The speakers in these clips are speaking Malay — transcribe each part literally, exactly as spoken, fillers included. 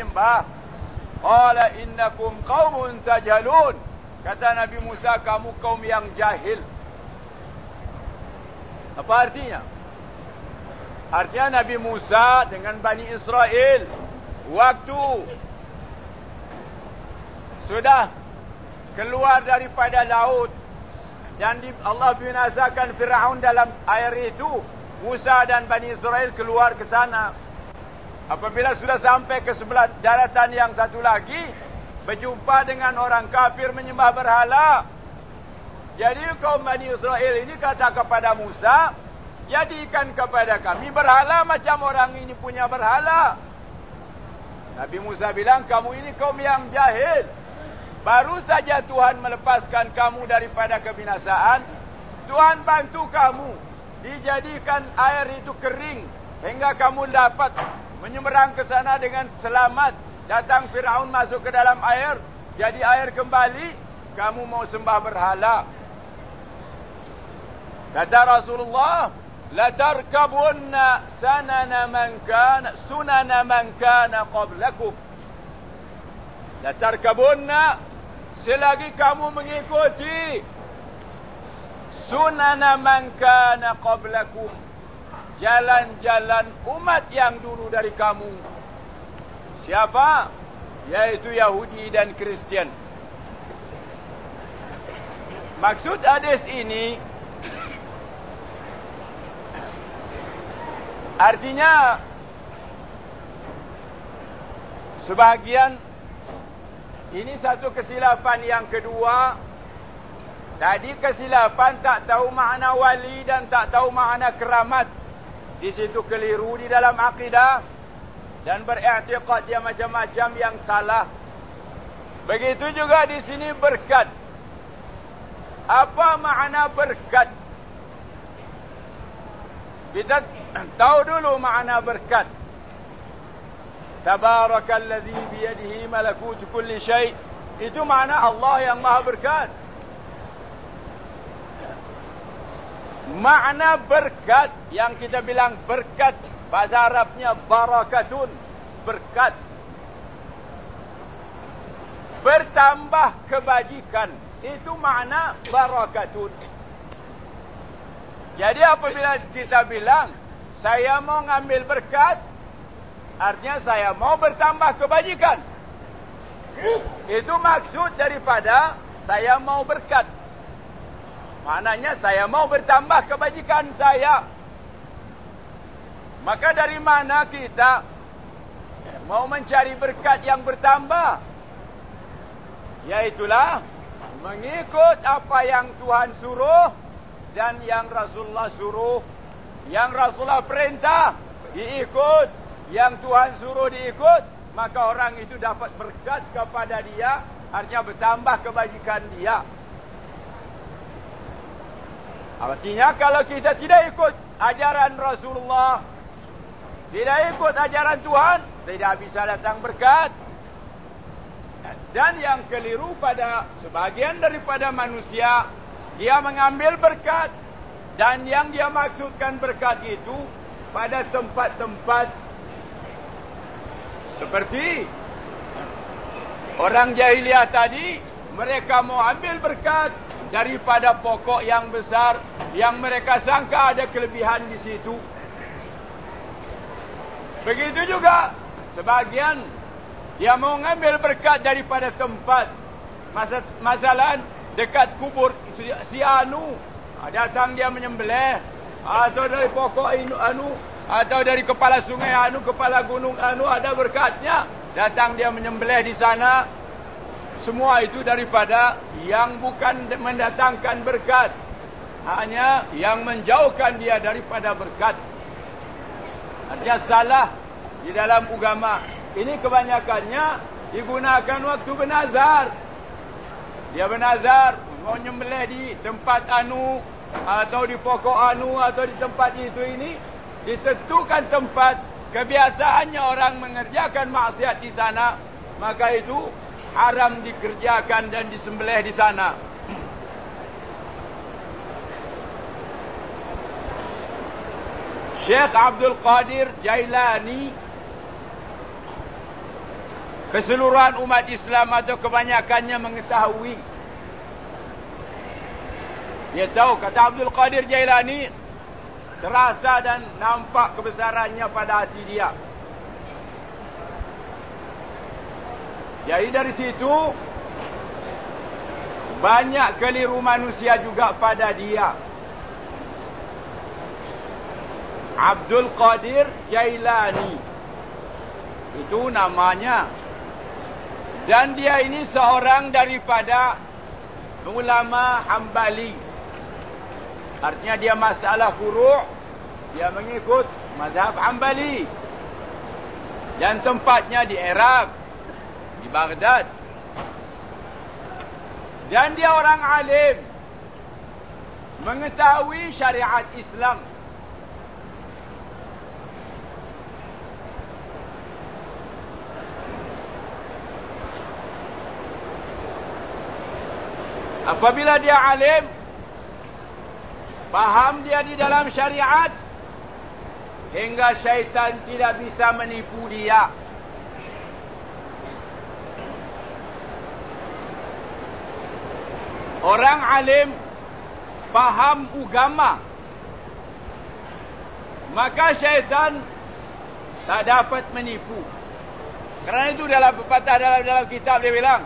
menyembah. Qala innakum qaumun tajhalun. Kata Nabi Musa, kamu kaum yang jahil. Apa artinya? Artinya Nabi Musa dengan Bani Israel waktu sudah keluar daripada laut dan di, Allah binasakan Firaun dalam air itu, Musa dan Bani Israel keluar ke sana. Apabila sudah sampai ke sebelah daratan yang satu lagi, berjumpa dengan orang kafir menyembah berhala. Jadi kaum Bani Israel ini kata kepada Musa, jadikan kepada kami berhala macam orang ini punya berhala. Nabi Musa bilang, kamu ini kaum yang jahil. Baru saja Tuhan melepaskan kamu daripada kebinasaan. Tuhan bantu kamu. Dijadikan air itu kering. Hingga kamu dapat menyeberang ke sana dengan selamat. Datang Firaun masuk ke dalam air. Jadi air kembali. Kamu mau sembah berhala. Kata Rasulullah, latarkabunna sanana man kana sunana man kana qablakum. Latarkabunna, selagi kamu mengikuti sunana man kana qablakum, jalan-jalan umat yang dulu dari kamu. Siapa? Yaitu Yahudi dan Kristian. Maksud hadis ini artinya sebahagian ini satu kesilapan yang kedua. Tadi kesilapan tak tahu makna wali dan tak tahu makna keramat. Di situ keliru di dalam akidah dan beriktikad dia macam-macam yang salah. Begitu juga di sini berkat. Apa makna berkat? Kita tahu dulu makna berkat. Tabarakalladzi biyadihi malakutu kulli syai'. Itu makna Allah yang maha berkat. Makna berkat yang kita bilang berkat, bahasa Arabnya barakatun, berkat. Bertambah kebajikan. Itu makna barakatun. Jadi apabila kita bilang saya mau ngambil berkat, artinya saya mau bertambah kebajikan. Itu maksud daripada saya mau berkat. Maknanya saya mau bertambah kebajikan saya. Maka dari mana kita mau mencari berkat yang bertambah? Yaitulah mengikut apa yang Tuhan suruh dan yang Rasulullah suruh. Yang Rasulullah perintah diikut, yang Tuhan suruh diikut, maka orang itu dapat berkat kepada dia, artinya bertambah kebajikan dia. Artinya kalau kita tidak ikut ajaran Rasulullah, tidak ikut ajaran Tuhan, tidak bisa datang berkat. Dan yang keliru pada sebagian daripada manusia, dia mengambil berkat, dan yang dia maksudkan berkat itu pada tempat-tempat seperti orang jahiliyah tadi. Mereka mau ambil berkat daripada pokok yang besar yang mereka sangka ada kelebihan di situ. Begitu juga sebagian dia mau ngambil berkat daripada tempat. Masalah dekat kubur si anu, datang dia menyembelih, atau dari pokok inu anu, atau dari kepala sungai anu, kepala gunung anu ada berkatnya, datang dia menyembelih di sana. Semua itu daripada yang bukan mendatangkan berkat, hanya yang menjauhkan dia daripada berkat. Artinya salah di dalam agama. Ini kebanyakannya digunakan waktu bernazar. Dia bernazar mau nyembelih di tempat anu, atau di pokok anu, atau di tempat itu ini. Ditentukan tempat, kebiasaannya orang mengerjakan maksiat di sana, maka itu haram dikerjakan dan disembelih di sana. Syekh Abdul Qadir Jailani keseluruhan umat Islam atau kebanyakannya mengetahui. Dia tahu, kata Abdul Qadir Jailani, terasa dan nampak kebesarannya pada hati dia. Jadi dari situ banyak keliru manusia juga pada dia. Abdul Qadir Jailani itu namanya. Dan dia ini seorang daripada ulama Hambali. Artinya dia masalah furu', dia mengikut mazhab Hambali. Dan tempatnya di Iraq, di Baghdad. Dan dia orang alim, mengetahui syariat Islam. Apabila dia alim, faham dia di dalam syariat, hingga syaitan tidak bisa menipu dia. Orang alim faham agama, maka syaitan tak dapat menipu. Kerana itu dalam pepatah dalam dalam kitab dia bilang,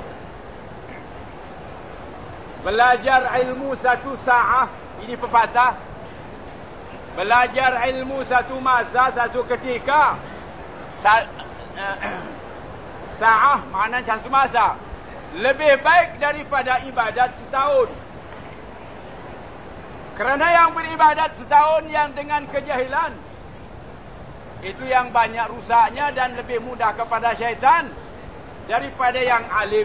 belajar ilmu satu sa'ah, ini pepatah. Belajar ilmu satu masa, satu ketika. Sa sa'ah maknanya satu masa. Lebih baik daripada ibadat setahun. Kerana yang beribadat setahun yang dengan kejahilan, itu yang banyak rusaknya dan lebih mudah kepada syaitan daripada yang alim.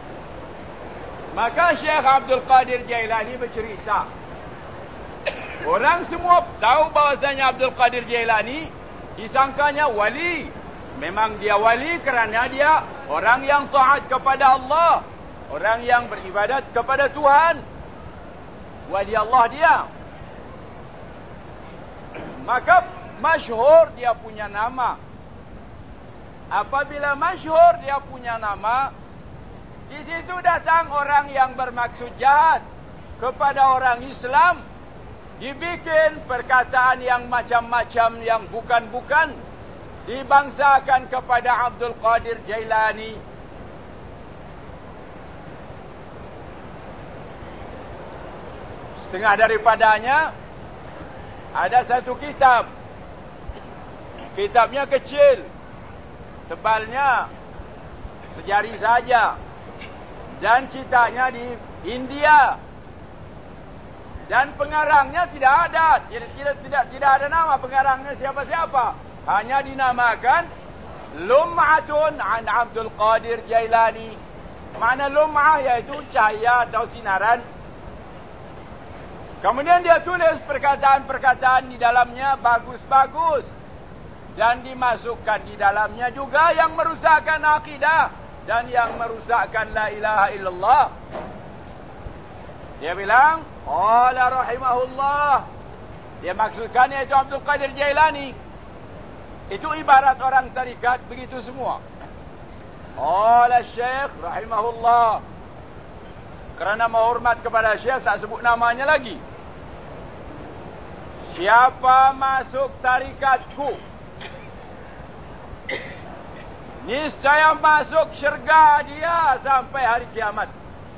Maka Syekh Abdul Qadir Jailani bercerita, orang semua tahu bahawasanya Abdul Qadir Jailani disangkanya wali. Memang dia wali kerana dia orang yang taat kepada Allah, orang yang beribadat kepada Tuhan. Wali Allah dia. Maka masyhur dia punya nama. Apabila masyhur dia punya nama, di situ datang orang yang bermaksud jahat kepada orang Islam, dibikin perkataan yang macam-macam yang bukan-bukan, dibangsakan kepada Abdul Qadir Jailani. Setengah daripadanya ada satu kitab. Kitabnya kecil, tebalnya sejari saja, dan cetaknya di India. Dan pengarangnya tidak ada, tidak tidak tidak, tidak ada nama pengarangnya siapa-siapa. Hanya dinamakan Lum'atun an Abdul Qadir Jailani. Makna lum'ah iaitu cahaya atau sinaran. Kemudian dia tulis perkataan-perkataan di dalamnya bagus-bagus, dan dimasukkan di dalamnya juga yang merusakkan akidah dan yang merusakkan la ilaha illallah. Dia bilang, qala rahimahullah. Dia maksudkan iaitu Abdul Qadir Jailani. Itu ibarat orang tarikat begitu semua. Qala Syekh rahimahullah. Kerana menghormat kepada Syekh tak sebut namanya lagi. Siapa masuk tarikatku, niscaya masuk syurga dia sampai hari kiamat.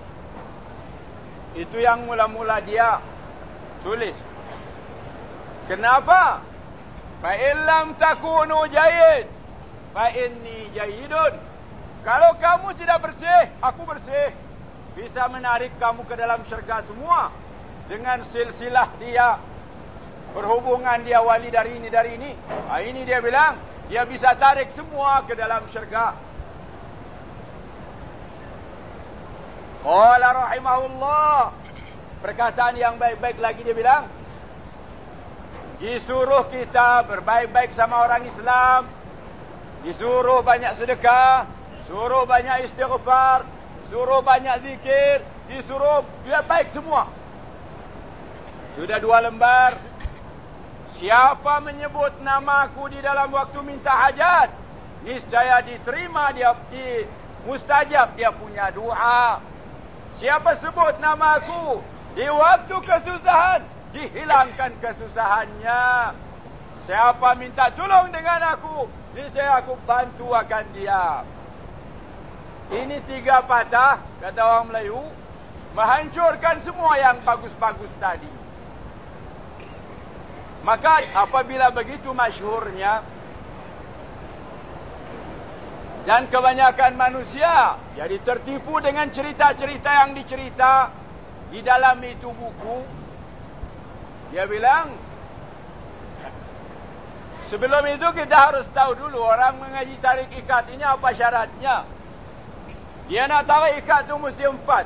Itu yang mula-mula dia tulis. Kenapa? Fa in lam takunu jayyid fa inni jayyidun. Kalau kamu tidak bersih, aku bersih. Bisa menarik kamu ke dalam syurga semua dengan silsilah dia, berhubungan dia wali dari ini dari ini. Ha, ini dia bilang, dia bisa tarik semua ke dalam syurga. Qala rahimahullah. Perkataan yang baik-baik lagi dia bilang, disuruh kita berbaik-baik sama orang Islam, disuruh banyak sedekah, suruh banyak istighfar, suruh banyak zikir, disuruh dia baik semua. Sudah dua lembar. Siapa menyebut namaku di dalam waktu minta hajat, niscaya diterima dia, di mustajab dia punya doa. Siapa sebut nama aku di waktu kesusahan, dihilangkan kesusahannya. Siapa minta tolong dengan aku, niscaya aku bantu akan dia. Ini tiga patah, kata orang Melayu, menghancurkan semua yang bagus-bagus tadi. Maka apabila begitu masyhurnya, dan kebanyakan manusia jadi tertipu dengan cerita-cerita yang dicerita di dalam itu buku, dia bilang, sebelum itu kita harus tahu dulu orang mengaji tarik ikat ini apa syaratnya. Dia nak tarik ikat itu mesti empat.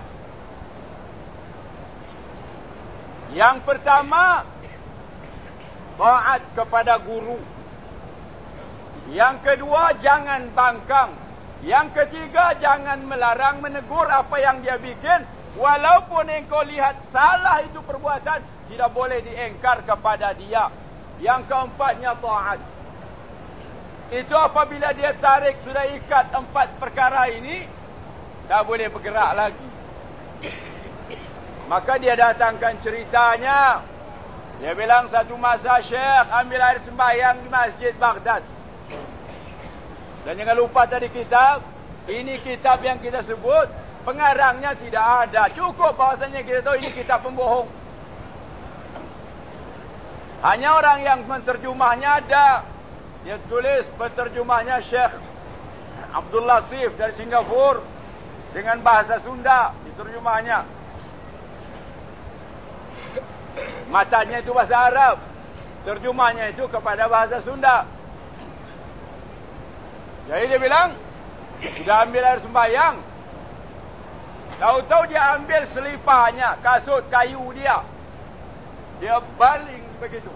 Yang pertama, taat kepada guru. Yang kedua, jangan bangkang. Yang ketiga, jangan melarang, menegur apa yang dia bikin. Walaupun engkau lihat salah itu perbuatan, tidak boleh diengkar kepada dia. Yang keempatnya, taat. Itu apabila dia tarik, sudah ikat empat perkara ini, tak boleh bergerak lagi. Maka dia datangkan ceritanya. Dia bilang satu masa Syekh ambil air sembahyang di Masjid Baghdad. Dan jangan lupa tadi kitab, ini kitab yang kita sebut, pengarangnya tidak ada. Cukup bahasanya kita tahu ini kitab pembohong. Hanya orang yang menterjemahnya ada. Dia tulis penterjemahnya Syekh Abdul Latif dari Singapura dengan bahasa Sunda diterjemahnya. Matanya itu bahasa Arab, terjemahnya itu kepada bahasa Sunda. Jadi dia bilang, sudah ambil air sembahyang, tahu-tahu dia ambil selipahnya, kasut kayu dia, dia baling begitu.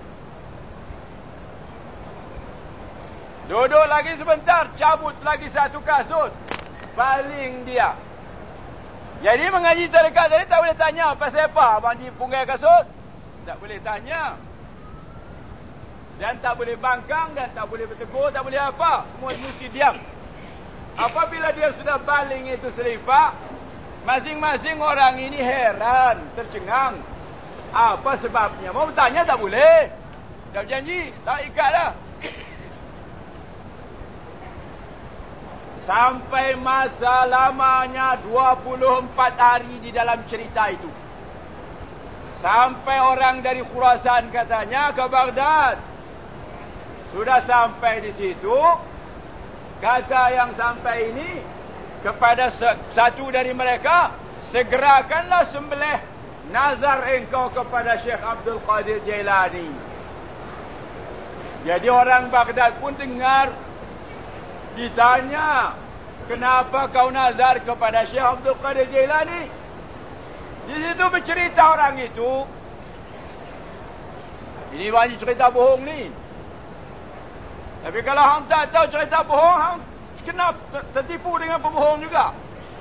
Duduk lagi sebentar, cabut lagi satu kasut, baling dia. Jadi mengaji tarekat tadi tak boleh tanya pasal apa abang Ji punggai kasut. Tak boleh tanya. Dan tak boleh bangkang, dan tak boleh bertegur, tak boleh apa. Semua mesti diam. Apabila dia sudah baling itu selipar, masing-masing orang ini heran, tercengang. Apa sebabnya? Mau bertanya tak boleh. Dah berjanji, tak ikatlah. Sampai masa lamanya dua puluh empat hari di dalam cerita itu. Sampai orang dari Khurasan katanya ke Baghdad. Sudah sampai di situ, kata yang sampai ini kepada satu dari mereka, segerakanlah sembelih nazar engkau kepada Syekh Abdul Qadir Jailani. Jadi orang Baghdad pun dengar. Ditanya, kenapa kau nazar kepada Syekh Abdul Qadir Jailani? Di situ bercerita orang itu. Ini banyak cerita bohong ni. Tapi kalau hang tak tahu cerita bohong, hang kena tertipu dengan pembohong juga.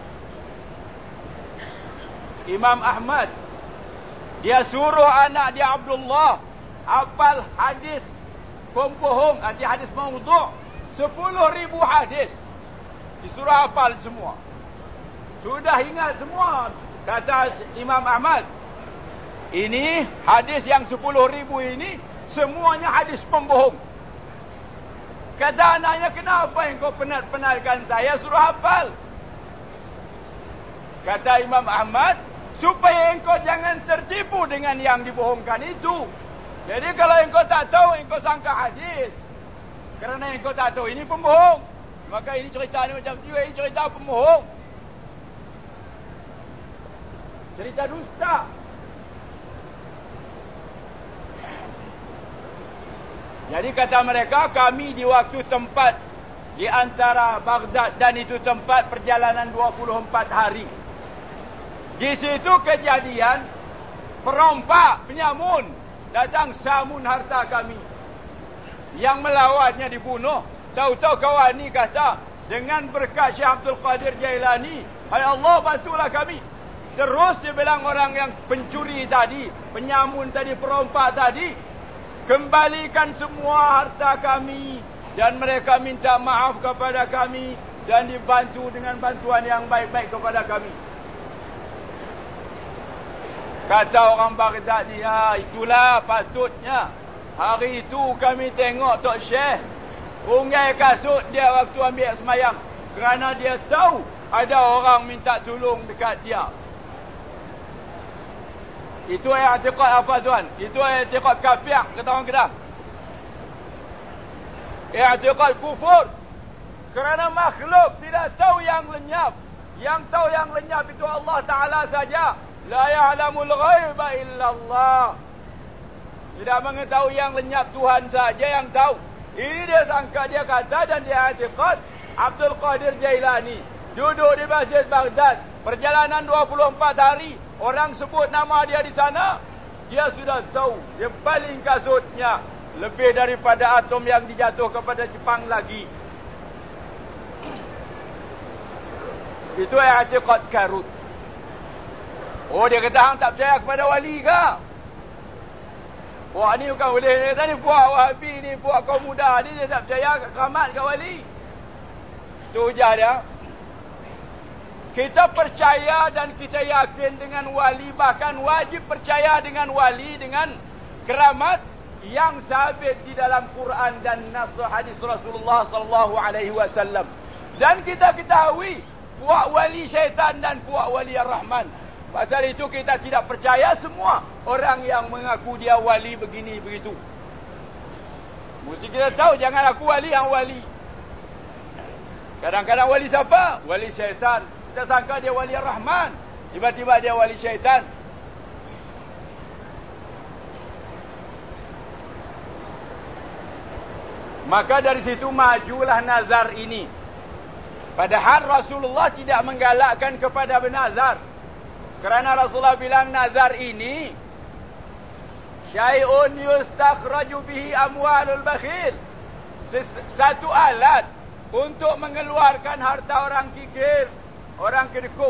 Imam Ahmad, dia suruh anak dia Abdullah hafal hadis pembohong, hadis hadis maudhu'. Sepuluh ribu hadis disuruh hafal semua. Sudah ingat semua. Kata Imam Ahmad, ini hadis yang sepuluh ribu ini semuanya hadis pembohong. Kata anaknya, kenapa engkau penat-penatkan saya suruh hafal? Kata Imam Ahmad, supaya engkau jangan tertipu dengan yang dibohongkan itu. Jadi kalau engkau tak tahu, engkau sangka hadis. Kerana engkau tak tahu, ini pembohong. Maka ini cerita ni macam tu, ini cerita pembohong. Cerita dusta. Jadi kata mereka, kami di waktu tempat di antara Baghdad dan itu tempat perjalanan dua puluh empat hari. Di situ kejadian perompak, penyamun datang samun harta kami. Yang melawatnya dibunuh. Tahu-tahu kawan ni kata, dengan berkat Syekh Abdul Qadir Jailani, hai Allah bantulah kami. Terus dia bilang orang yang pencuri tadi, penyamun tadi, perompak tadi, kembalikan semua harta kami. dan mereka minta maaf kepada kami dan dibantu dengan bantuan yang baik-baik kepada kami. Kata orang Baghdad ni, ha, itulah patutnya hari itu kami tengok Tok Syekh unggai kasut dia waktu ambil semayang, kerana dia tahu ada orang minta tolong dekat dia. Itu i'tiqad apa tuan? Itu i'tiqad kafir kata orang Kedah. I'tiqad kufur. Kerana makhluk tidak tahu yang lenyap. Yang tahu yang lenyap itu Allah Ta'ala saja. La ya'lamul ghaiba illallah. Tidak mengetahui yang lenyap, Tuhan saja yang tahu. Ini dia sangka, dia kata dan dia i'tiqad. Abdul Qadir Jailani duduk di Masjid Baghdad, perjalanan dua puluh empat hari, orang sebut nama dia di sana, dia sudah tahu, dia baling kasutnya lebih daripada atom yang dijatuh kepada Jepang lagi. Itu i'tiqad karut. Oh, dia kata hang tak percaya kepada wali ke? Wah, ni bukan boleh. Dia kata ni puak Wahabi ni, puak kaum muda ni, dia tak percaya keramat ke wali. Itu hujah dia. Kita percaya dan kita yakin dengan wali, bahkan wajib percaya dengan wali, dengan keramat yang sabit di dalam Quran dan nas hadis Rasulullah sallallahu alaihi wasallam. Dan kita ketahui puak wali syaitan dan puak wali ar-Rahman. Pasal itu kita tidak percaya semua orang yang mengaku dia wali begini begitu. Mesti kita tahu, jangan aku wali yang wali. Kadang-kadang wali siapa? Wali syaitan. Kita sangka dia wali ar-Rahman, tiba-tiba dia wali syaitan. Maka dari situ majulah nazar ini. Padahal Rasulullah tidak menggalakkan kepada bernazar. Kerana Rasulullah bilang nazar ini syai'un yustakhraju bihi amwalul bakhil. Satu alat untuk mengeluarkan harta orang kikir, orang kedekut.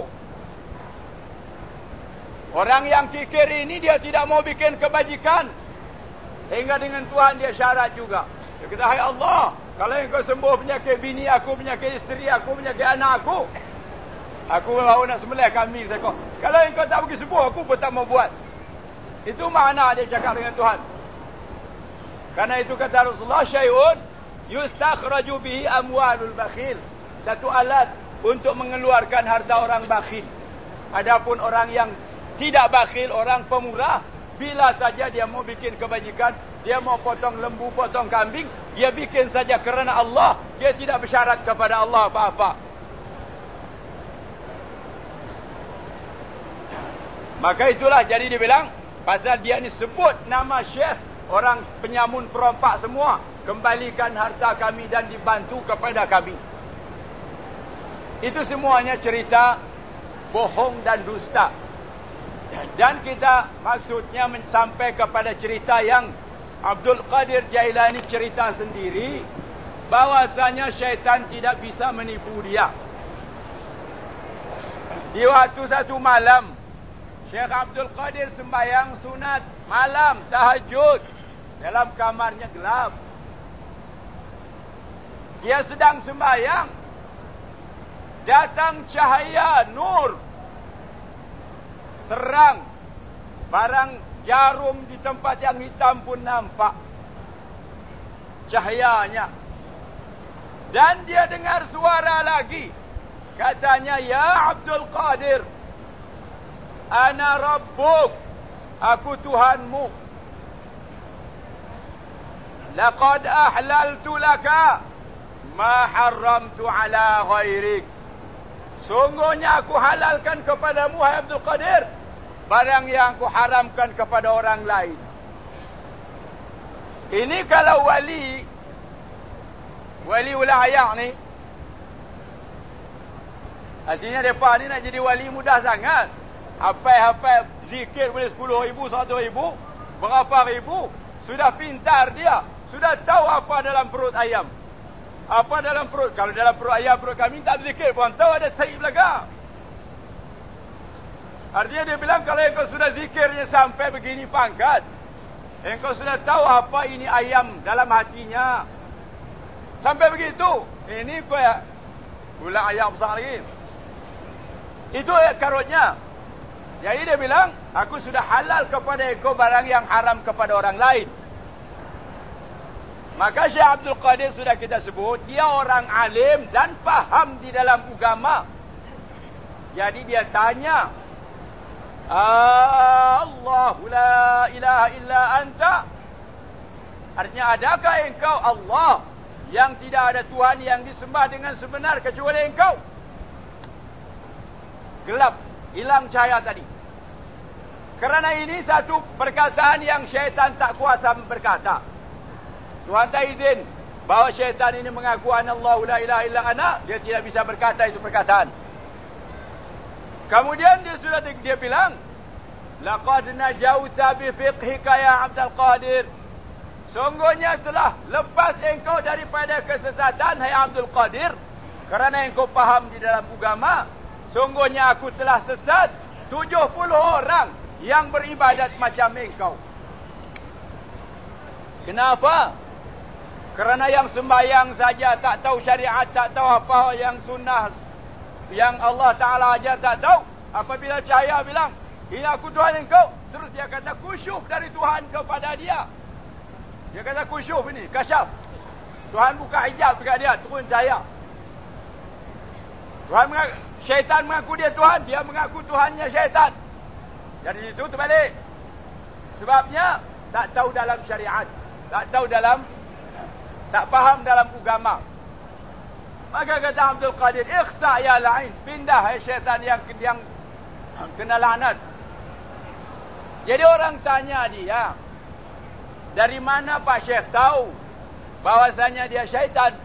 Orang yang kikir ini dia tidak mau bikin kebajikan. Hingga dengan Tuhan dia syarat juga. Dia kata, hai Allah, kalau engkau sembuh penyakit bini aku, penyakit isteri aku, penyakit anak aku, aku baru nak sembelih kambing saya. Kalau engkau tak pergi sembuh, aku pun tak mau buat. Itu makna dia cakap dengan Tuhan. Karena itu kata Rasulullah, syai'un yustakhraju bihi amwalul bakhil. Satu alat untuk mengeluarkan harta orang bakhil. Adapun orang yang tidak bakhil, orang pemurah, bila saja dia mau bikin kebajikan, dia mau potong lembu, potong kambing, dia bikin saja kerana Allah. Dia tidak bersyarat kepada Allah apa-apa. Maka itulah jadi dia bilang, pasal dia ni sebut nama Syekh, orang penyamun perompak semua, kembalikan harta kami dan dibantu kepada kami. Itu semuanya cerita bohong dan dusta. Dan kita maksudnya sampai kepada cerita yang Abdul Qadir Jailani cerita sendiri, bahwasanya syaitan tidak bisa menipu dia. Di waktu satu malam, Syekh Abdul Qadir sembahyang sunat malam, tahajud. Dalam kamarnya gelap. Dia sedang sembahyang. Datang cahaya nur. Terang. Barang jarum di tempat yang hitam pun nampak cahayanya. Dan dia dengar suara lagi. Katanya, ya Abdul Qadir, ana rabbuk, aku Tuhanmu. Laqad ahlaltu laka ma haramtu ala ghairik. Sungguhnya aku halalkan kepadamu, hai Abdul Qadir, barang yang aku haramkan kepada orang lain. Ini kalau wali, wali wilayah ni, artinya mereka ni nak jadi wali mudah sangat. Hafal-hafal zikir boleh sepuluh ribu, seratus ribu, berapa ribu. Sudah pintar dia. Sudah tahu apa dalam perut ayam. Apa dalam perut. Kalau dalam perut ayam, perut kami tak berzikir pun tahu ada tai belakang. Artinya dia bilang, kalau engkau sudah zikirnya sampai begini pangkat, engkau sudah tahu apa ini ayam dalam hatinya. Sampai begitu. Ini kau ya. Ulang ayat besar lagi. Itu ayat karutnya. Jadi dia bilang, aku sudah halal kepada engkau barang yang haram kepada orang lain. Maka Syekh Abdul Qadir sudah kita sebut, dia orang alim dan faham di dalam agama. Jadi dia tanya, Allahu la ilaha illa anta. Artinya, adakah engkau Allah yang tidak ada Tuhan yang disembah dengan sebenar kecuali engkau? Gelap, hilang cahaya tadi. Kerana ini satu perkataan yang syaitan tak kuasa berkata. Tuhan tak izin bahawa syaitan ini mengaku anallahu la ilaha illa ana, dia tidak bisa berkata itu perkataan. Kemudian dia sudah dia bilang, laqad najauta bi fiqhika ya Abdul Qadir. Sungguhnya telah lepas engkau daripada kesesatan hai Abdul Qadir, kerana engkau faham di dalam agama. Sungguhnya aku telah sesat tujuh puluh orang yang beribadat macam engkau. Kenapa? Kerana yang sembahyang saja tak tahu syariat, tak tahu apa yang sunnah yang Allah Ta'ala ajar, tak tahu. Apabila cahaya bilang, ini aku Tuhan engkau, terus dia kata kusyuf dari Tuhan kepada dia. Dia kata kusyuf ini, kasyaf. Tuhan buka hijab dekat dia, turun cahaya. Tuhan mengaku, syaitan mengaku dia Tuhan, dia mengaku Tuhannya syaitan. Dari situ terbalik. Sebabnya tak tahu dalam syariat, tak tahu dalam, tak faham dalam agama. Maka kata Abdul Qadir, ikhsa ya la'in, pindah hai syaitan yang yang kena laknat. Jadi orang tanya dia, dari mana Pak Syekh tahu bahwasanya dia syaitan?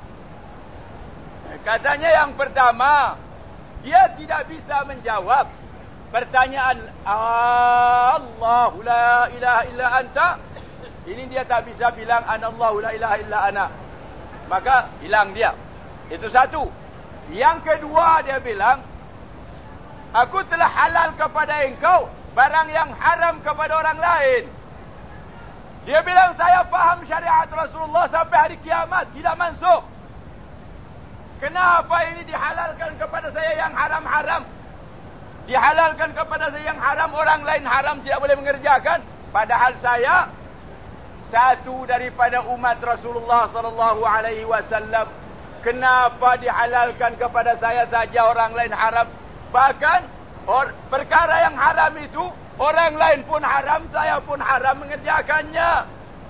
Katanya yang pertama, dia tidak bisa menjawab pertanyaan Allahu la ilaha illa anta. Ini dia tak bisa bilang anallahu la ilaha illa ana. Maka hilang dia. Itu satu. Yang kedua dia bilang, aku telah halal kepada engkau barang yang haram kepada orang lain. Dia bilang, saya faham syariat Rasulullah sampai hari kiamat, tidak mansukh. Kenapa ini dihalalkan kepada saya yang haram-haram? Dihalalkan kepada saya yang haram, orang lain haram tidak boleh mengerjakan. Padahal saya satu daripada umat Rasulullah sallallahu alaihi wasallam. Kenapa dihalalkan kepada saya saja, orang lain haram? Bahkan or, perkara yang haram itu orang lain pun haram, saya pun haram mengerjakannya.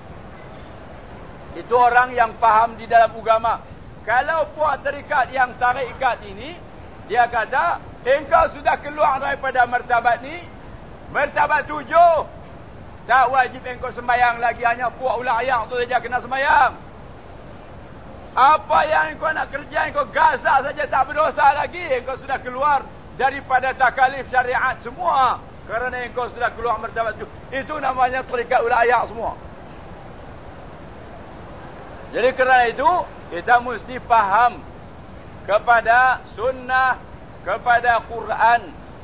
Itu orang yang faham di dalam agama. Kalau buat terikat yang tarikat ini, dia kata, engkau sudah keluar daripada martabat ni, martabat tujuh. Tak wajib engkau sembahyang lagi, hanya puak ulang ayat tu saja kena sembahyang. Apa yang engkau nak kerja, engkau gasak saja tak berdosa lagi. Engkau sudah keluar daripada takalif syariat semua. Kerana engkau sudah keluar martabat tujuh. Itu namanya terikat ulang ayat semua. Jadi kerana itu, kita mesti faham kepada sunnah, kepada Quran.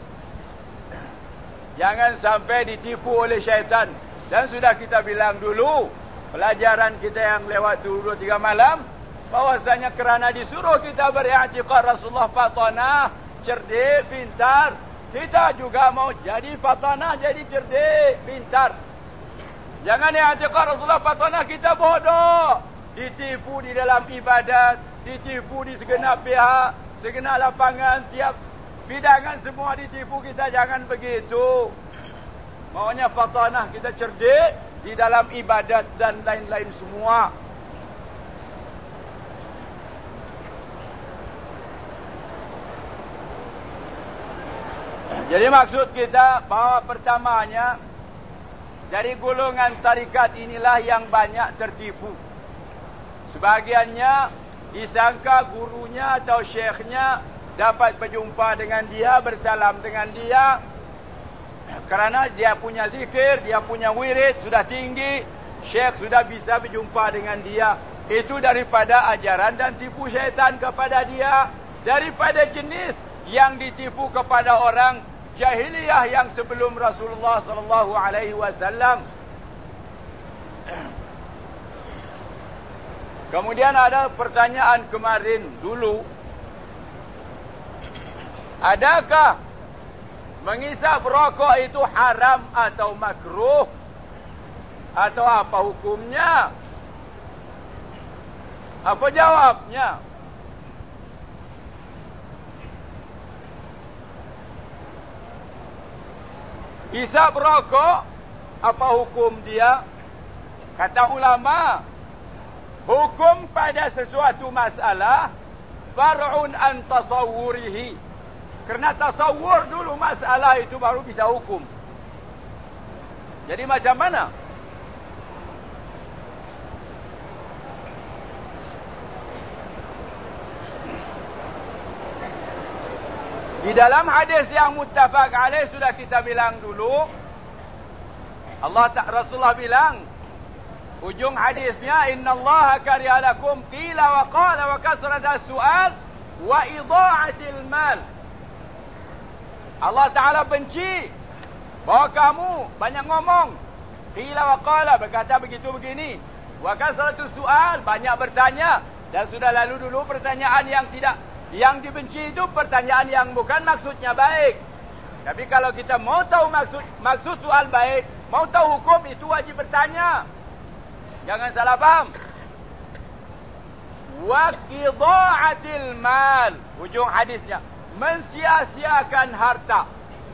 Jangan sampai ditipu oleh syaitan. Dan sudah kita bilang dulu, pelajaran kita yang lewat dua tiga malam, bahwasanya kerana disuruh kita beriktikad Rasulullah fatanah, cerdik, pintar, kita juga mau jadi fatanah, jadi cerdik, pintar. Jangan iktikad Rasulullah fatanah kita bodoh. Ditipu di dalam ibadat, ditipu di segenap pihak, segenap lapangan, tiap bidangan semua ditipu kita. Jangan begitu. Maunya fatanah kita cerdik di dalam ibadat dan lain-lain semua. Jadi maksud kita bahawa pertamanya, dari golongan tarikat inilah yang banyak tertipu. Sebahagiannya disangka gurunya atau syekhnya dapat berjumpa dengan dia, bersalam dengan dia. Kerana dia punya zikir, dia punya wirid sudah tinggi, syekh sudah bisa berjumpa dengan dia. Itu daripada ajaran dan tipu syaitan kepada dia. Daripada jenis yang ditipu kepada orang jahiliyah yang sebelum Rasulullah sallallahu alaihi wasallam. Kemudian ada pertanyaan kemarin dulu. Adakah menghisap rokok itu haram atau makruh? Atau apa hukumnya? Apa jawabnya? Hisap rokok, apa hukum dia? Kata ulama, hukum pada sesuatu masalah far'un an tasawwurihi. Kerana tasawwur dulu masalah itu baru bisa hukum. Jadi macam mana? Di dalam hadis yang muttafaq alaih sudah kita bilang dulu, Allah Rasulullah bilang, ujung hadisnya, innallaha kariha lakum qila wa qala wa kasrata su'al wa idha'atil mal. Allah Ta'ala benci bahawa kamu banyak ngomong, qila wa qala, berkata begitu begini, wa kasratu su'al, banyak bertanya, dan sudah lalu dulu pertanyaan yang tidak, yang dibenci itu pertanyaan yang bukan maksudnya baik. Tapi kalau kita mau tahu maksud maksud soal baik, mau tahu hukum, itu wajib bertanya. Jangan salah paham. Wa qidha'atil mal, ujung hadisnya, mensia-siakan harta.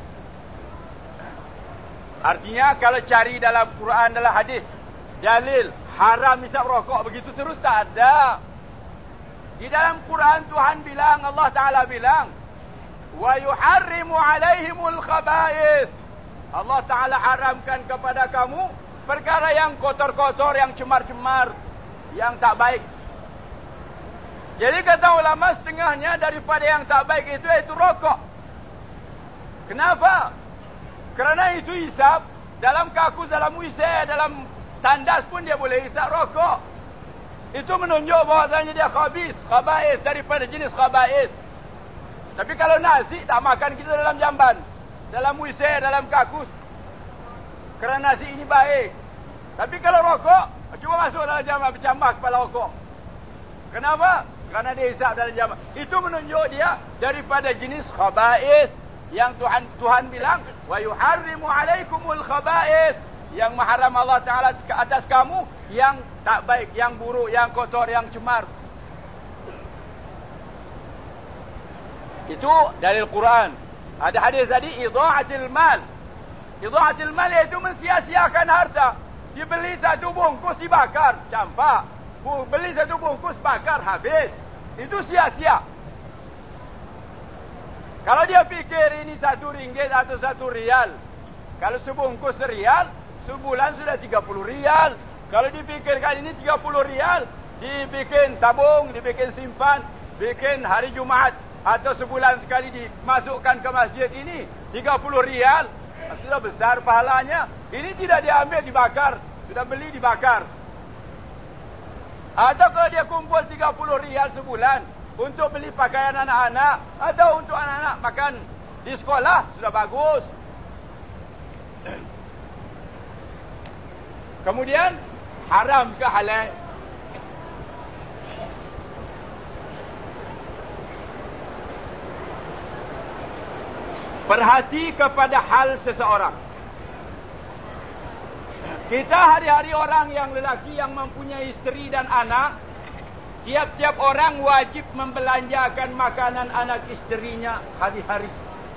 Artinya kalau cari dalam Quran, dalam hadis, dalil haram hisap rokok begitu terus tak ada. Di dalam Quran Tuhan bilang, Allah Ta'ala bilang, wa yuharrimu alaihimul khaba'ith. Allah Ta'ala haramkan kepada kamu perkara yang kotor-kotor, yang cemar-cemar, yang tak baik. Jadi kata ulama, setengahnya daripada yang tak baik itu, itu rokok. Kenapa? Kerana itu hisap dalam kakus, dalam W C, dalam tandas pun dia boleh hisap rokok. Itu menunjuk bahawasanya dia khabis, khaba'is, daripada jenis khaba'is. Tapi kalau nasi, tak makan kita dalam jamban, dalam W C, dalam kakus, kerana nasi ini baik. Tapi kalau rokok, cuba masuk dalam jamban, bercambah kepala rokok. Kenapa? Kerana dia hisap dalam jamban. Itu menunjuk dia daripada jenis khaba'is, yang Tuhan Tuhan bilang, wa yuharrimu alaikumul khaba'is, yang mengharam Allah Ta'ala ke atas kamu yang tak baik, yang buruk, yang kotor, yang cemar. Itu dalil Quran. Ada hadis tadi, idha'atil mal. Idha'atil mal iaitu mensia-siakan harta. Dibeli satu bungkus dibakar, campak. Beli satu bungkus bakar, habis. Itu sia-sia. Kalau dia fikir ini satu ringgit atau satu rial, kalau sebungkus rial, sebulan sudah tiga puluh rial. Kalau dipikirkan ini tiga puluh rial, dibikin tabung, dibikin simpan, bikin hari Jumaat atau sebulan sekali dimasukkan ke masjid ini, tiga puluh rial, sudah besar pahalanya. Ini tidak diambil, dibakar, sudah beli dibakar. Atau kalau dia kumpul tiga puluh rial sebulan untuk beli pakaian anak-anak atau untuk anak-anak makan di sekolah, sudah bagus. Kemudian haram ke halal? Perhati kepada hal seseorang. Kita hari-hari orang yang lelaki yang mempunyai isteri dan anak, tiap-tiap orang wajib membelanjakan makanan anak isterinya hari-hari.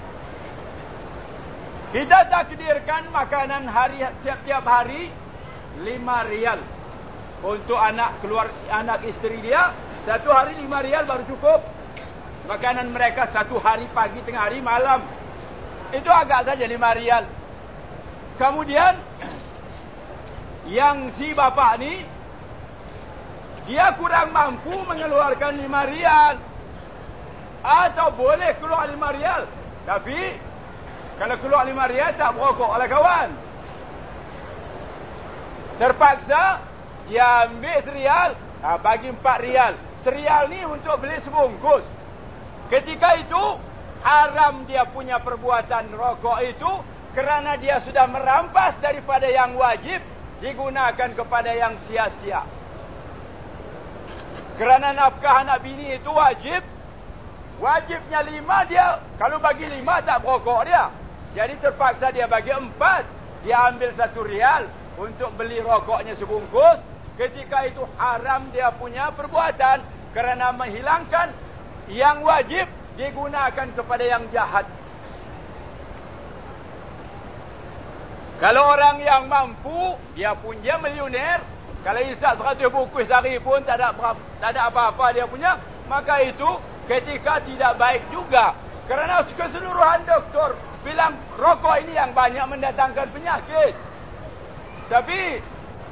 Kita takdirkan makanan hari setiap hari lima rial untuk anak keluar anak isteri dia. Satu hari lima rial baru cukup. Makanan mereka satu hari, pagi, tengah hari, malam. Itu agak saja lima rial. Kemudian yang si bapak ni, dia kurang mampu mengeluarkan lima rial, atau boleh keluar lima rial, tapi kalau keluar lima rial tak berokok oleh kawan. Terpaksa dia ambil serial, ha, bagi empat rial. Serial ni untuk beli sebungkus. Ketika itu haram dia punya perbuatan rokok itu, kerana dia sudah merampas daripada yang wajib, digunakan kepada yang sia-sia. Kerana nafkah anak bini itu wajib. Wajibnya lima dia. Kalau bagi lima tak berokok dia. Jadi terpaksa dia bagi empat. Dia ambil satu rial untuk beli rokoknya sebungkus. Ketika itu haram dia punya perbuatan. Kerana menghilangkan yang wajib digunakan kepada yang jahat. Kalau orang yang mampu, dia pun dia milioner. Kalau isap seratus bungkus sehari pun tak ada, tak ada apa-apa dia punya. Maka itu ketika tidak baik juga. Kerana keseluruhan doktor bilang rokok ini yang banyak mendatangkan penyakit. Tapi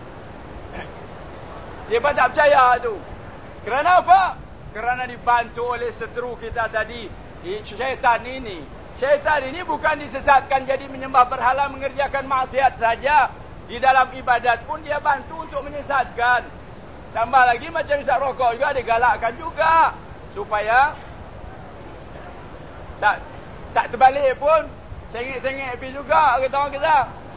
dia pun tak percaya tu. Kerana apa? Kerana dibantu oleh seteru kita tadi, syaitan ini. Syaitan ini bukan disesatkan jadi menyembah berhala, mengerjakan maksiat saja. Di dalam ibadat pun dia bantu untuk menyesatkan. Tambah lagi macam isap rokok juga digalakkan juga. Supaya tak tak terbalik pun. Sengit-sengit pergi juga kata orang kita.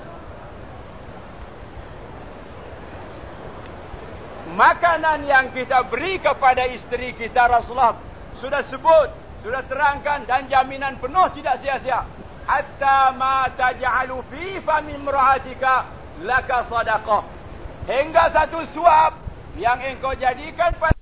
Makanan yang kita beri kepada isteri kita, Rasulullah sudah sebut, sudah terangkan, dan jaminan penuh tidak sia-sia. Hatta ma taj'alu fi fami imra'atika laka sadaqah. Hingga satu suap yang engkau jadikan pada